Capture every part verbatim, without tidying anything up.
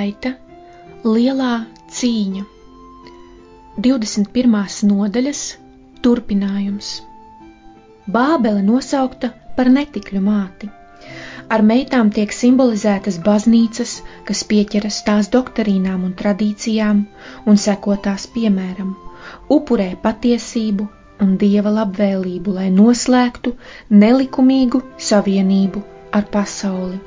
gaita, lielā cīņa. divdesmit pirmās nodaļas turpinājums. Bābele nosaukta par netikļu māti. Ar meitām tiek simbolizētas baznīcas, kas pieķeras tās doktrīnām un tradīcijām un seko tās piemēram, upurē patiesību un Dieva labvēlību, lai noslēgtu nelikumīgu savienību ar pasauli.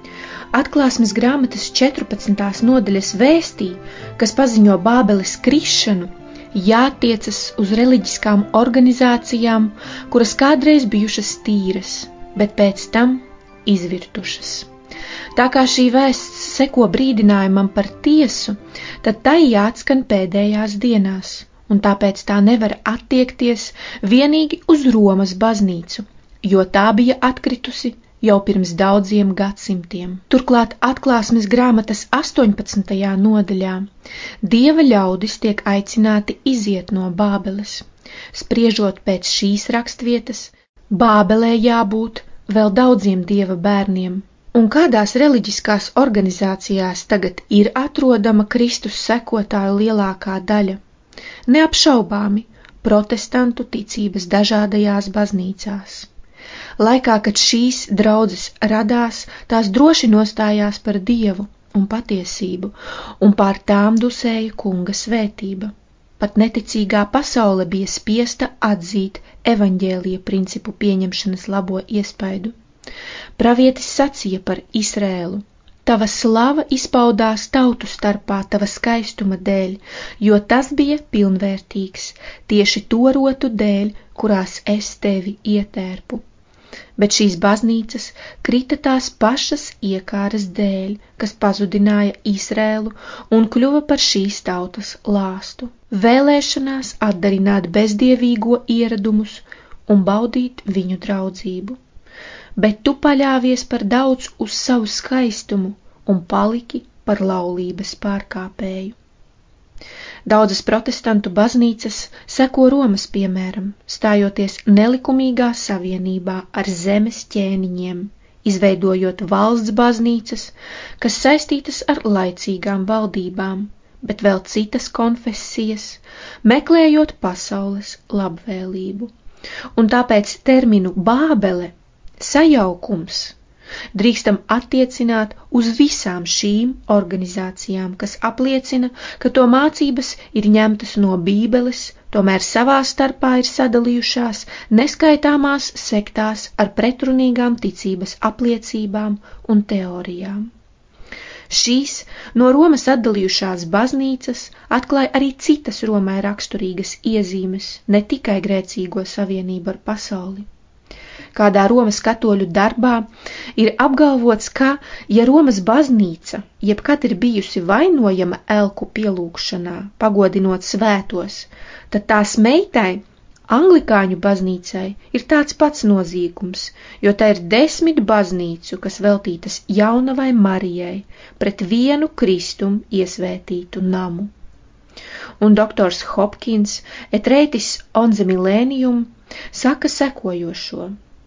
Atklāsmes grāmatas četrpadsmitās nodaļas vēstī, kas paziņo Bābeles krišanu, jātiecas uz reliģiskām organizācijām, kuras kādreiz bijušas tīras, bet pēc tam izvirtušas. Tā kā šī vēsts seko brīdinājumam par tiesu, tad tai jāatskan pēdējās dienās, un tāpēc tā nevar attiekties vienīgi uz Romas baznīcu, jo tā bija atkritusi jau pirms daudziem gadsimtiem. Turklāt atklāsmes grāmatas astoņpadsmitajā nodaļā Dieva ļaudis tiek aicināti iziet no Bābeles. Spriežot pēc šīs rakstvietas, Bābelē jābūt vēl daudziem Dieva bērniem. Un kādās reliģiskās organizācijās tagad ir atrodama Kristus sekotāju lielākā daļa? Neapšaubāmi protestantu ticības dažādajās baznīcās. Laikā, kad šīs draudzes radās, tās droši nostājās par Dievu un patiesību, un pār tām dusēja Kunga svētība. Pat neticīgā pasaule bija spiesta atzīt evaņģēlija principu pieņemšanas labo iespaidu. Pravietis sacīja par Izrēlu: tava slava izpaudās tautu starpā tava skaistuma dēļ, jo tas bija pilnvērtīgs, tieši to rotu dēļ, kurās es tevi ietērpu. Bet šīs baznīcas krita tās pašas iekāras dēļ, kas pazudināja Izrēlu un kļuva par šīs tautas lāstu. Vēlēšanās atdarināt bezdievīgo ieradumus un baudīt viņu draudzību. Bet tu paļāvies par daudz uz savu skaistumu un paliki par laulības pārkāpēju. Daudzas protestantu baznīcas seko Romas piemēram, stājoties nelikumīgā savienībā ar zemes ķēniņiem, izveidojot valsts baznīcas, kas saistītas ar laicīgām valdībām, bet vēl citas konfesijas, meklējot pasaules labvēlību. Un tāpēc terminu Bābele, sajaukums, drīkstam attiecināt uz visām šīm organizācijām, kas apliecina, ka to mācības ir ņemtas no Bībeles, tomēr savā starpā ir sadalījušās neskaitāmās sektās ar pretrunīgām ticības apliecībām un teorijām. Šīs no Romas atdalījušās baznīcas atklāja arī citas Romai raksturīgas iezīmes, ne tikai grēcīgo savienību ar pasauli. Kādā Romas katoļu darbā ir apgalvots, ka, ja Romas baznīca jebkad ir bijusi vainojama elku pielūgšanā, pagodinot svētos, tad tās meitai, anglikāņu baznīcai, ir tāds pats noziegums, jo tā ir desmit baznīcu, kas veltītas jaunavai Marijai, pret vienu Kristum iesvētītu namu. Un doktors Hopkins, et reitis on the millennium, saka sekojošo: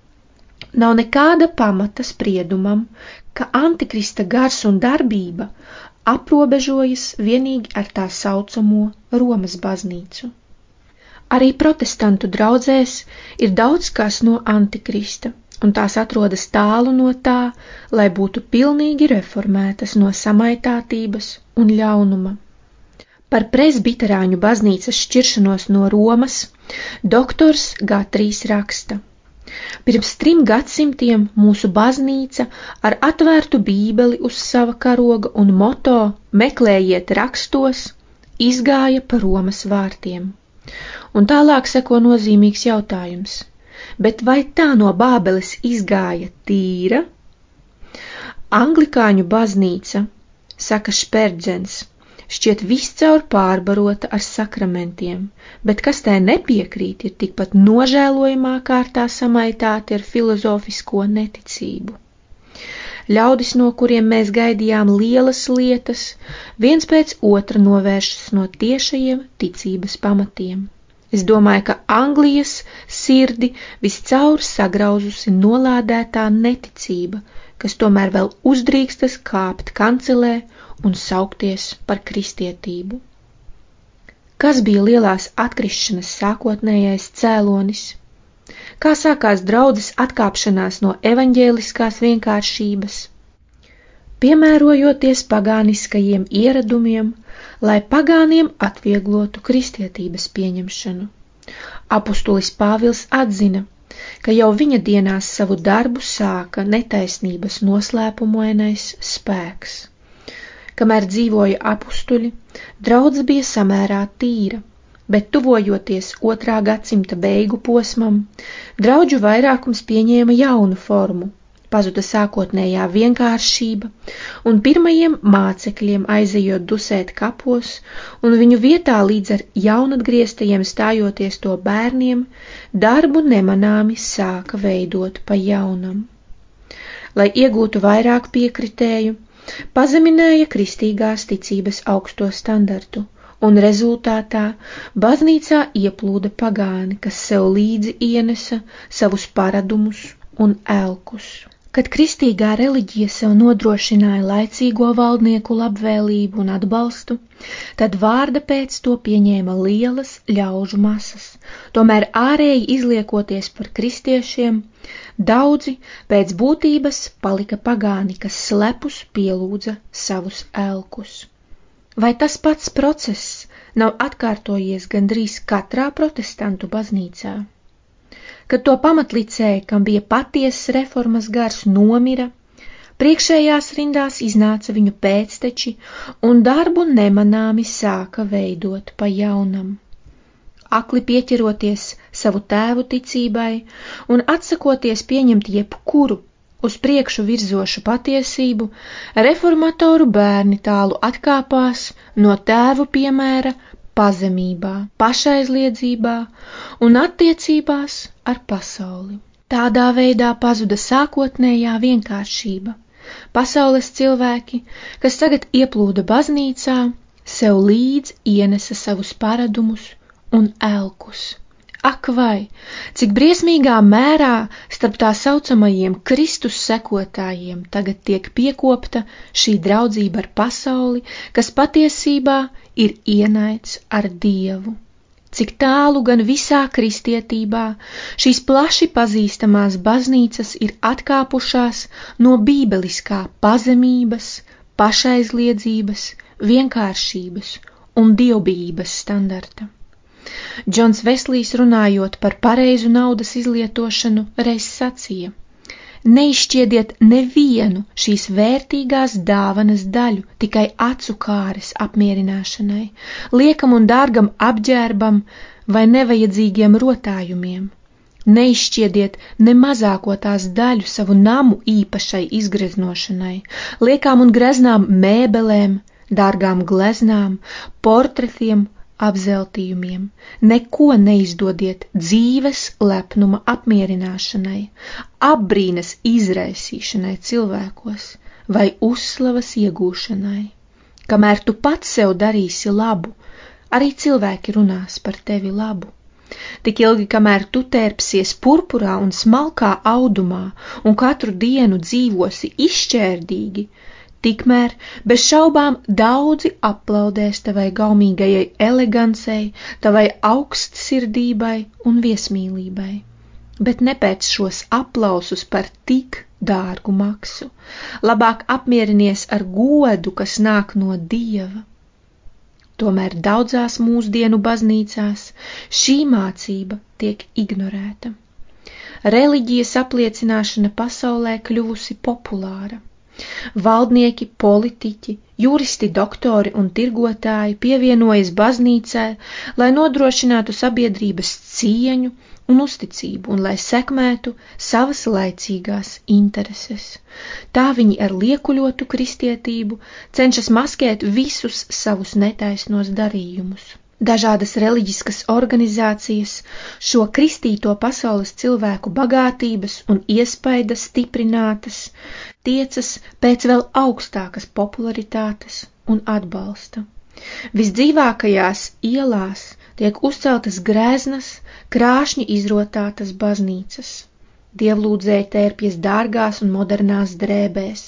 nav nekāda pamata spriedumam, ka antikrista gars un darbība aprobežojas vienīgi ar tā saucamo Romas baznīcu. Arī protestantu draudzēs ir daudz kas no antikrista, un tās atrodas tālu no tā, lai būtu pilnīgi reformētas no samaitātības un ļaunuma. Par presbiterāņu baznīcas šķiršanos no Romas doktors Gatrīs raksta: pirms trim gadsimtiem mūsu baznīca ar atvērtu bībeli uz sava karoga un moto meklējiet rakstos izgāja pa Romas vārtiem. Un tālāk seko nozīmīgs jautājums: bet vai tā no Bābeles izgāja tīra? Anglikāņu baznīca, saka Šperdzens, šķiet viscaur pārbarota ar sakramentiem, bet kas tai nepiekrīt, ir tikpat nožēlojamā kārtā samaitāti ar filozofisko neticību. Ļaudis, no kuriem mēs gaidījām lielas lietas, viens pēc otra novēršas no tiešajiem ticības pamatiem. Es domāju, ka Anglijas sirdi viscaur sagrauzusi nolādētā neticība, kas tomēr vēl uzdrīkstas kāpt kancelē un saukties par kristietību. Kas bija lielās atkrišanas sākotnējais cēlonis? Kā sākās draudzes atkāpšanās no evaņģēliskās vienkāršības? Piemērojoties pagāniskajiem ieradumiem, lai pagāniem atvieglotu kristietības pieņemšanu. Apustulis Pāvils atzina, ka jau viņa dienās savu darbu sāka netaisnības noslēpumainais spēks. Kamēr dzīvoja apustuļi, draudze bija samērā tīra, bet tuvojoties otrā gadsimta beigu posmam, draudžu vairākums pieņēma jaunu formu, pazuda sākotnējā vienkāršība, un pirmajiem mācekļiem aizejot dusēt kapos, un viņu vietā līdz ar jaunatgrieztajiem stājoties to bērniem, darbu nemanāmi sāka veidot pa jaunam. Lai iegūtu vairāk piekritēju, pazeminēja kristīgās ticības augsto standartu, un rezultātā baznīcā ieplūda pagāni, kas sev līdzi ienesa savus paradumus un elkus. Kad kristīgā reliģija sev nodrošināja laicīgo valdnieku labvēlību un atbalstu, tad vārda pēc to pieņēma lielas ļaužu masas. Tomēr ārēji izliekoties par kristiešiem, daudzi pēc būtības palika pagāni, kas slepus pielūdza savus elkus. Vai tas pats process nav atkārtojies gandrīz katrā protestantu baznīcā? Kad to pamatlicēji, kam bija patiesas reformas gars, nomira, priekšējās rindās iznāca viņu pēcteči un darbu nemanāmi sāka veidot pa jaunam. Akli pieķeroties savu tēvu ticībai un atsakoties pieņemt jebkuru uz priekšu virzošu patiesību, reformatoru bērni tālu atkāpās no tēvu piemēra pazemībā, pašaizliedzībā un attiecībās ar pasauli. Tādā veidā pazuda sākotnējā vienkāršība. Pasaules cilvēki, kas tagad ieplūda baznīcā, sev līdz ienesa savus paradumus un elkus. Ak vai, cik briesmīgā mērā starp tā saucamajiem Kristus sekotājiem tagad tiek piekopta šī draudzība ar pasauli, kas patiesībā ir ienaids ar Dievu. Cik tālu gan visā kristietībā šīs plaši pazīstamās baznīcas ir atkāpušās no bībeliskā pazemības, pašaizliedzības, vienkāršības un dievbijības standarta. Džons Veslijs runājot par pareizu naudas izlietošanu reiz sacīja: neizšķiediet nevienu šīs vērtīgās dāvanas daļu tikai acu kāres apmierināšanai, liekam un dārgam apģērbam vai nevajadzīgiem rotājumiem. Neizšķiediet ne mazāko tās daļu savu namu īpašai izgreznošanai, liekām un greznām mēbelēm, dārgām gleznām, portretiem, apzeltījumiem. Neko neizdodiet dzīves lepnuma apmierināšanai, apbrīnas izraisīšanai cilvēkos vai uzslavas iegūšanai. Kamēr tu pats sev darīsi labu, arī cilvēki runās par tevi labu. Tik ilgi, kamēr tu tērpsies purpurā un smalkā audumā un katru dienu dzīvosi izšķērdīgi, tikmēr bez šaubām daudzi aplaudēs tavai gaumīgajai elegancei, tavai augstsirdībai un viesmīlībai, bet nepēc šos aplausus par tik dārgu maksu. Labāk apmierinies ar godu, kas nāk no Dieva. Tomēr daudzās mūsdienu baznīcās šī mācība tiek ignorēta. Reliģijas apliecināšana pasaulē kļuvusi populāra. Valdnieki, politiķi, juristi, doktori un tirgotāji pievienojas baznīcai, lai nodrošinātu sabiedrības cieņu un uzticību un lai sekmētu savas laicīgās intereses. Tā viņi ar liekuļotu kristietību cenšas maskēt visus savus netaisnos darījumus. Dažādas reliģiskas organizācijas šo kristīto pasaules cilvēku bagātības un iespaidas stiprinātas tiecas pēc vēl augstākas popularitātes un atbalsta. Visdzīvākajās ielās tiek uzceltas grēznas, krāšņi izrotātas baznīcas. Dievlūdzēji tērpjas dārgās un modernās drēbēs.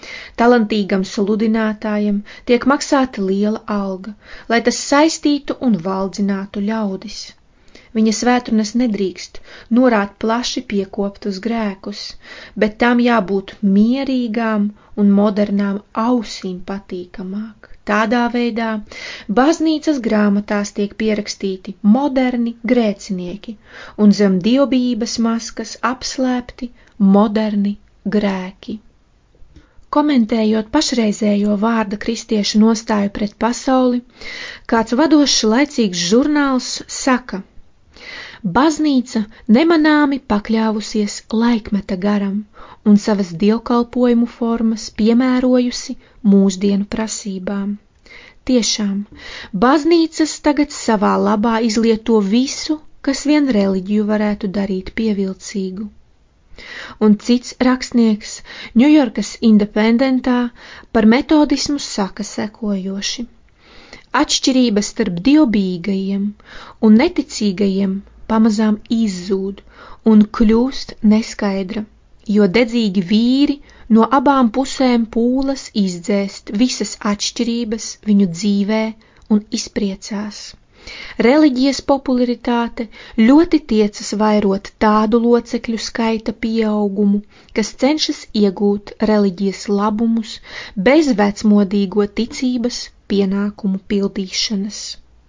Talantīgam sludinātājam tiek maksāta liela alga, lai tas saistītu un valdzinātu ļaudis. Viņa svētrunas nedrīkst norāt plaši piekoptus grēkus, bet tām jābūt mierīgām un modernām ausīm patīkamāk. Tādā veidā baznīcas grāmatās tiek pierakstīti moderni grēcinieki un zem dievbijības maskas apslēpti moderni grēki. Komentējot pašreizējo vārda kristiešu nostāju pret pasauli, kāds vadošs laicīgs žurnāls saka: baznīca nemanāmi pakļāvusies laikmeta garam un savas dievkalpojumu formas piemērojusi mūsdienu prasībām. Tiešām, baznīcas tagad savā labā izlieto visu, kas vien reliģiju varētu darīt pievilcīgu. Un cits rakstnieks Ņujorkas Independentā par metodismu saka sekojoši: atšķirības starp dievbijīgajiem un neticīgajiem pamazām izzūd un kļūst neskaidra, jo dedzīgi vīri no abām pusēm pūlas izdzēst visas atšķirības viņu dzīvē un izpriecās. Reliģijas popularitāte ļoti tiecas vairot tādu locekļu skaita pieaugumu, kas cenšas iegūt reliģijas labumus bez vecmodīgo ticības pienākumu pildīšanas.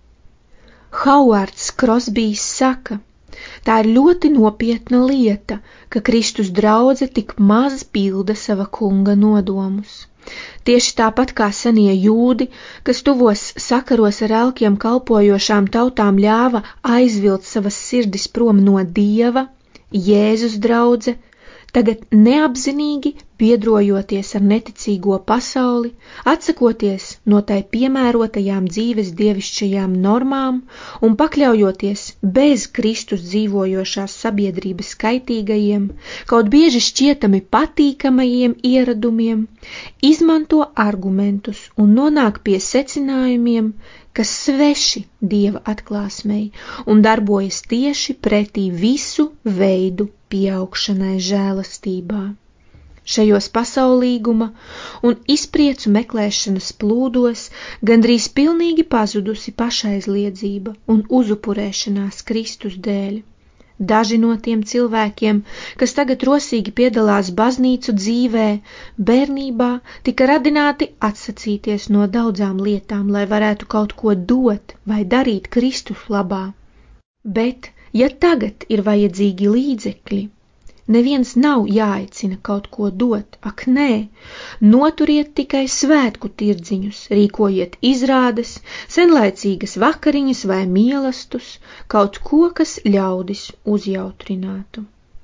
Hauards Krosbijs saka: tā ir ļoti nopietna lieta, ka Kristus draudze tik maz pilda sava kunga nodomus. Tieši tāpat kā senie jūdi, kas tuvos sakaros ar elkiem kalpojošām tautām ļāva aizvilkt savas sirdis prom no Dieva, Jēzus draudze tagad neapzinīgi biedrojoties ar neticīgo pasauli, atsakoties no tai piemērotajām dzīves dievišķajām normām un pakļaujoties bez Kristus dzīvojošās sabiedrības kaitīgajiem, kaut bieži šķietami patīkamajiem ieradumiem, izmanto argumentus un nonāk pie secinājumiem, kas sveši Dieva atklāsmei un darbojas tieši pretī visu veidu pieaugšanai žēlastībā. Šajos pasaulīguma un izpriecu meklēšanas plūdos gandrīz pilnīgi pazudusi pašaizliedzība un uzupurēšanās Kristus dēļ. Daži no tiem cilvēkiem, kas tagad rosīgi piedalās baznīcu dzīvē, bērnībā tika radināti atsacīties no daudzām lietām, lai varētu kaut ko dot vai darīt Kristus labā. Bet, ja tagad ir vajadzīgi līdzekļi, neviens nav jāaicina kaut ko dot, ak nē, noturiet tikai svētku tirdziņus, rīkojiet izrādes, senlaicīgas vakariņas vai mīlestus, kaut ko, kas ļaudis uzjautrinātu.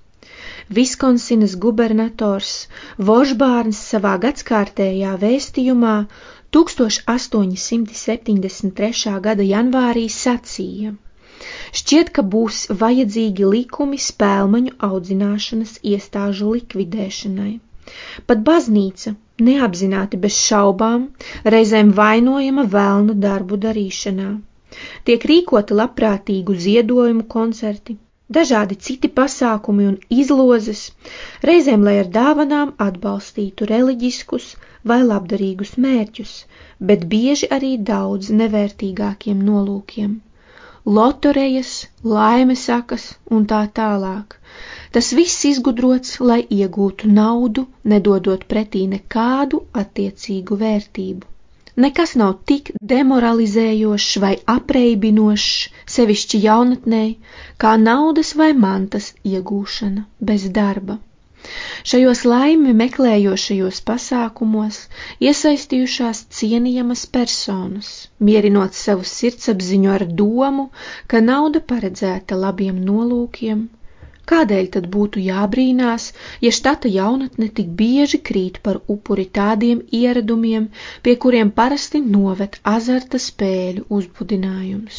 Viskonsinas gubernators Vošbārns savā gadskārtējā vēstījumā tūkstoš astoņi simti septiņdesmit trešā gada janvārī sacīja: šķiet, ka būs vajadzīgi likumi spēlmaņu audzināšanas iestāžu likvidēšanai. Pat baznīca, neapzināti bez šaubām, reizēm vainojama velna darbu darīšanā. Tiek rīkoti labprātīgu ziedojumu koncerti, dažādi citi pasākumi un izlozes, reizēm, lai ar dāvanām atbalstītu reliģiskus vai labdarīgus mērķus, bet bieži arī daudz nevērtīgākiem nolūkiem. Loterejas, laimesakas un tā tālāk. Tas viss izgudrots, lai iegūtu naudu, nedodot pretī nekādu attiecīgu vērtību. Nekas nav tik demoralizējošs vai apreibinošs, sevišķi jaunatnei, kā naudas vai mantas iegūšana bez darba. Šajos laimi meklējošajos pasākumos iesaistījušās cienījamas personas, mierinot savu sirdsapziņu ar domu, ka nauda paredzēta labiem nolūkiem. Kādēļ tad būtu jābrīnās, ja štata jaunatne tik bieži krīt par upuri tādiem ieradumiem, pie kuriem parasti noved azarta spēļu uzbudinājums?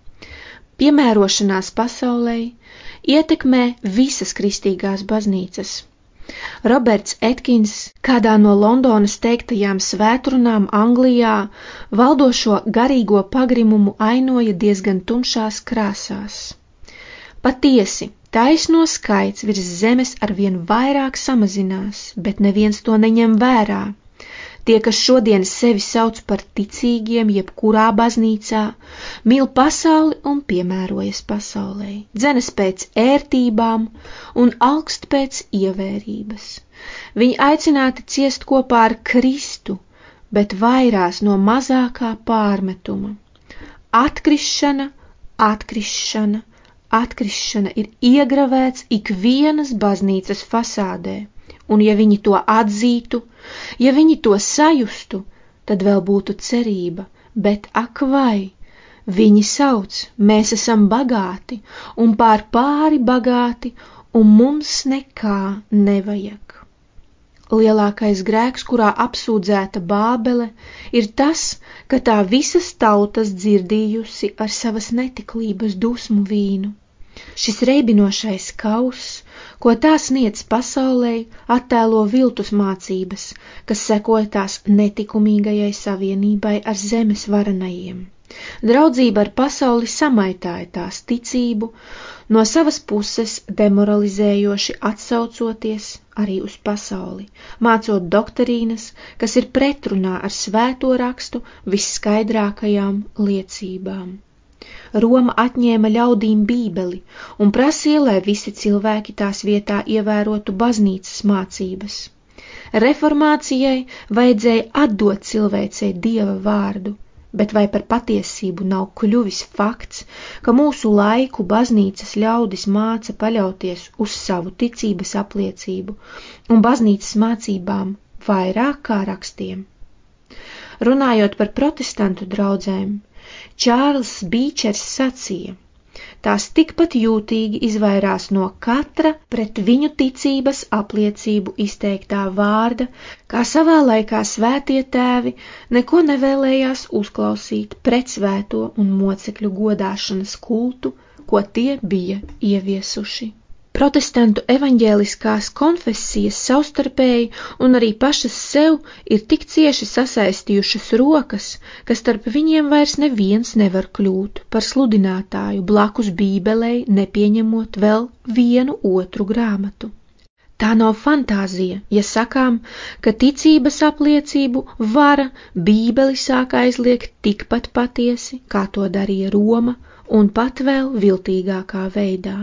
Piemērošanās pasaulē ietekmē visas kristīgās baznīcas. Roberts Etkins kādā no Londonas teiktajām svētrunām Anglijā valdošo garīgo pagrimumu ainoja diezgan tumšās krāsās. Patiesi, Taisno skaits virs zemes arvien vairāk samazinās, bet neviens to neņem vērā. Tie, kas šodien sevi sauc par ticīgiem jebkurā baznīcā, mīl pasauli un piemērojas pasaulei, dzenas pēc ērtībām un alkst pēc ievērības. Viņi aicināti ciest kopā ar Kristu, bet vairās no mazākā pārmetuma. Atkrišana, atkrišana, atkrišana ir iegravēts ikvienas baznīcas fasādē, un ja viņi to atzītu, ja viņi to sajustu, tad vēl būtu cerība, bet ak vai, viņi sauc, mēs esam bagāti un pār pāri bagāti, un mums nekā nevajag. Lielākais grēks, kurā apsūdzēta Bābele, ir tas, ka tā visas tautas dzirdījusi ar savas netiklības dusmu vīnu. Šis reibinošais kauss, ko tā sniedz pasaulei, attēlo viltus mācības, kas sekoja tās netikumīgajai savienībai ar zemes varenajiem. Draudzība ar pasauli samaitāja tās ticību, no savas puses demoralizējoši atsaucoties arī uz pasauli, mācot doktrīnas, kas ir pretrunā ar svēto rakstu visskaidrākajām liecībām. Roma atņēma ļaudīm Bībeli un prasīja, lai visi cilvēki tās vietā ievērotu baznīcas mācības. Reformācijai vajadzēja atdot cilvēcei Dieva vārdu, bet vai par patiesību nav kļuvis fakts, ka mūsu laiku baznīcas ļaudis māca paļauties uz savu ticības apliecību un baznīcas mācībām vairāk kā rakstiem? Runājot par protestantu draudzēm, Čārls Bīčers sacīja, tās tikpat jūtīgi izvairās no katra pret viņu ticības apliecību izteiktā vārda, kā savā laikā svētie tēvi neko nevēlējās uzklausīt pret svēto un mocekļu godāšanas kultu, ko tie bija ieviesuši. Protestantu evaņģēliskās konfesijas savstarpēji un arī pašas sev ir tik cieši sasaistījušas rokas, ka starp viņiem vairs neviens nevar kļūt par sludinātāju blakus Bībelei, nepieņemot vēl vienu otru grāmatu. Tā nav fantāzija, ja sakām, ka ticības apliecību vara Bībeli sāk aizliegt tikpat patiesi, kā to darīja Roma, un pat vēl viltīgākā veidā.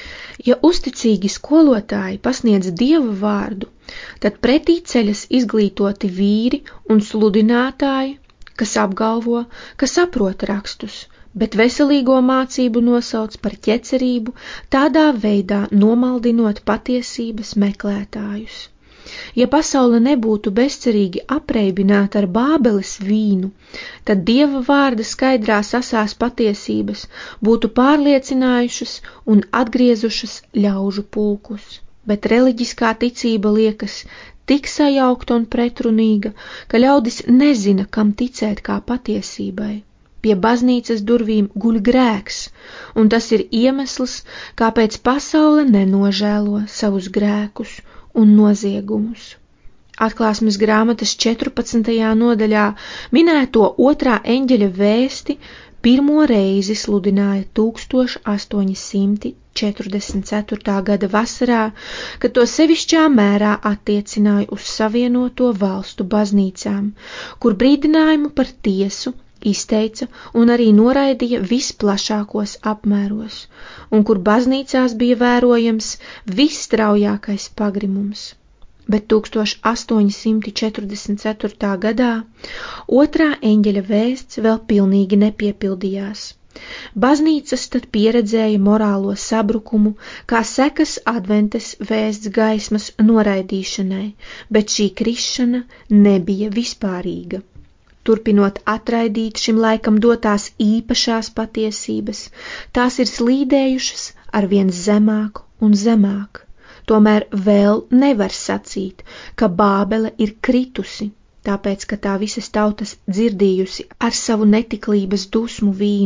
Ja uzticīgi skolotāji pasniedz Dieva vārdu, tad pretī ceļas izglītoti vīri un sludinātāji, kas apgalvo, ka saprot rakstus, bet veselīgo mācību nosauc par ķecerību, tādā veidā nomaldinot patiesības meklētājus. Ja pasaule nebūtu bezcerīgi apreibināta ar Bābeles vīnu, tad Dieva vārda skaidrās asās patiesības būtu pārliecinājušas un atgriezušas ļaužu pulkus, bet reliģiskā ticība liekas tik sajaukta un pretrunīga, ka ļaudis nezina, kam ticēt kā patiesībai. Pie baznīcas durvīm guļ grēks, un tas ir iemesls, kāpēc pasaule nenožēlo savus grēkus un noziegumus. Atklāsmes grāmatas četrpadsmitajā nodaļā minēto otrā eņģeļa vēsti pirmo reizi sludināja tūkstoš astoņi simti četrdesmit ceturtā gada vasarā, kad to sevišķā mērā attiecināja uz Savienoto valstu baznīcām, kur brīdinājumu par tiesu izteica un arī noraidīja visplašākos apmēros, un kur baznīcās bija vērojams visstraujākais pagrimums. Bet tūkstoš astoņi simti četrdesmit ceturtā gadā otrā eņģeļa vēsts vēl pilnīgi nepiepildījās. Baznīcas tad pieredzēja morālo sabrukumu, kā sekas adventes vēsts gaismas noraidīšanai, bet šī krišana nebija vispārīga. Turpinot atraidīt šim laikam dotās īpašās patiesības, tās ir slīdējušas arvien zemāk un zemāk. Tomēr vēl nevar sacīt, ka Bābele ir kritusi, tāpēc, ka tā visas tautas dzirdījusi ar savu netiklības dusmu vīnu.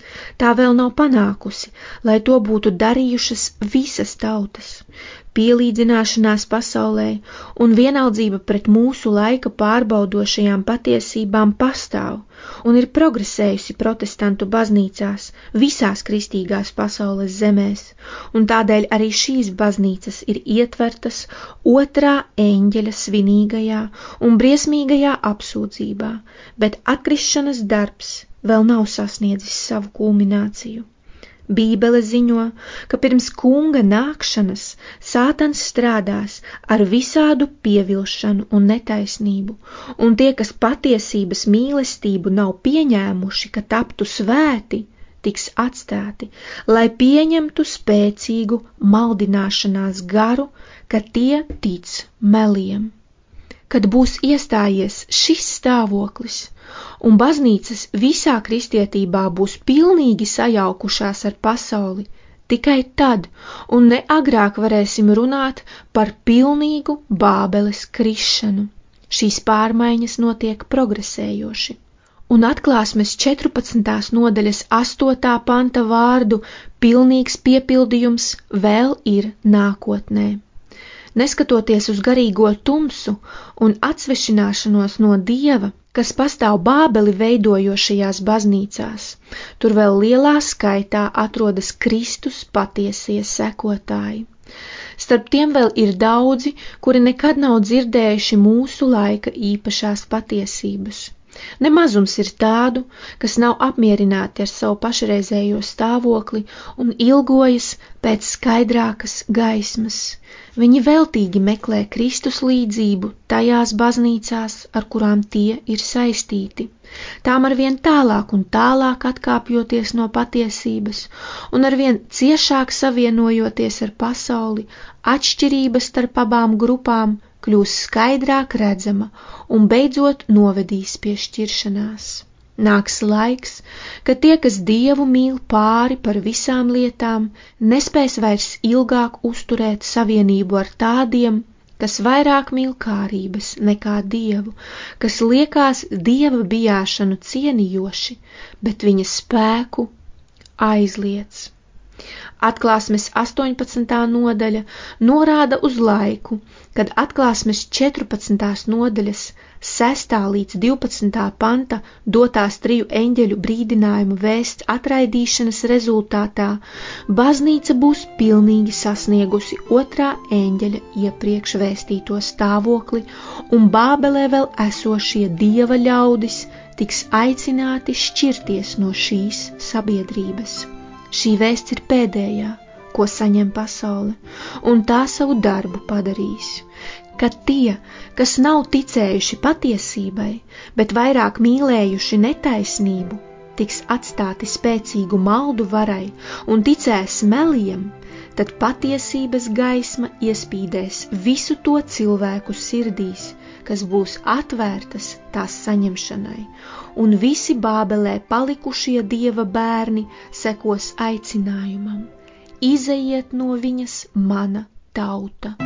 Tā vēl nav panākusi, lai to būtu darījušas visas tautas. Pielīdzināšanās pasaulē un vienaldzība pret mūsu laika pārbaudošajām patiesībām pastāv un ir progresējusi protestantu baznīcās visās kristīgās pasaules zemēs, un tādēļ arī šīs baznīcas ir ietvertas otrā eņģeļa svinīgajā un briesmīgajā apsūdzībā, bet atkrišanas darbs vēl nav sasniedzis savu kulmināciju. Bībele ziņo, ka pirms kunga nākšanas Sātans strādās ar visādu pievilšanu un netaisnību, un tie, kas patiesības mīlestību nav pieņēmuši, ka taptu svēti, tiks atstāti, lai pieņemtu spēcīgu maldināšanās garu, ka tie tic meliem. Kad būs iestājies šis stāvoklis, un baznīcas visā kristietībā būs pilnīgi sajaukušās ar pasauli, tikai tad un ne agrāk varēsim runāt par pilnīgu Bābeles krišanu. Šīs pārmaiņas notiek progresējoši. Un atklāsmes četrpadsmitās nodaļas astotā panta vārdu pilnīgs piepildījums vēl ir nākotnē. Neskatoties uz garīgo tumsu un atsvešināšanos no Dieva, kas pastāv Bābeli veidojošajās baznīcās, tur vēl lielā skaitā atrodas Kristus patiesie sekotāji. Starp tiem vēl ir daudzi, kuri nekad nav dzirdējuši mūsu laika īpašās patiesības. Nemazums ir tādu, kas nav apmierināti ar savu pašreizējo stāvokli un ilgojas pēc skaidrākas gaismas. Viņi veltīgi meklē Kristus līdzību tajās baznīcās, ar kurām tie ir saistīti. Tām arvien tālāk un tālāk atkāpjoties no patiesības un arvien ciešāk savienojoties ar pasauli, atšķirības starp abām grupām kļūs skaidrāk redzama un beidzot novedīs pie šķiršanās. Nāks laiks, kad tie, kas Dievu mīl pāri par visām lietām, nespēs vairs ilgāk uzturēt savienību ar tādiem, kas vairāk mīl kārības nekā Dievu, kas liekās Dieva bijāšanu cienījoši, bet viņa spēku aizliedz. Atklāsmes astoņpadsmitā nodaļa norāda uz laiku, kad atklāsmes četrpadsmitās nodaļas sestā līdz divpadsmitā panta dotās triju eņģeļu brīdinājumu vēsts atraidīšanas rezultātā baznīca būs pilnīgi sasniegusi otrā eņģeļa iepriekš vēstīto stāvokli, un Bābelē vēl esošie Dieva ļaudis tiks aicināti šķirties no šīs sabiedrības. Šī vēsts ir pēdējā, ko saņem pasaule, un tā savu darbu padarīs. Kad tie, kas nav ticējuši patiesībai, bet vairāk mīlējuši netaisnību, tiks atstāti spēcīgu maldu varai un ticēs meliem, tad patiesības gaisma iespīdēs visu to cilvēku sirdīs, kas būs atvērtas tās saņemšanai, un visi Bābelē palikušie Dieva bērni sekos aicinājumam: izejiet no viņas mana tauta.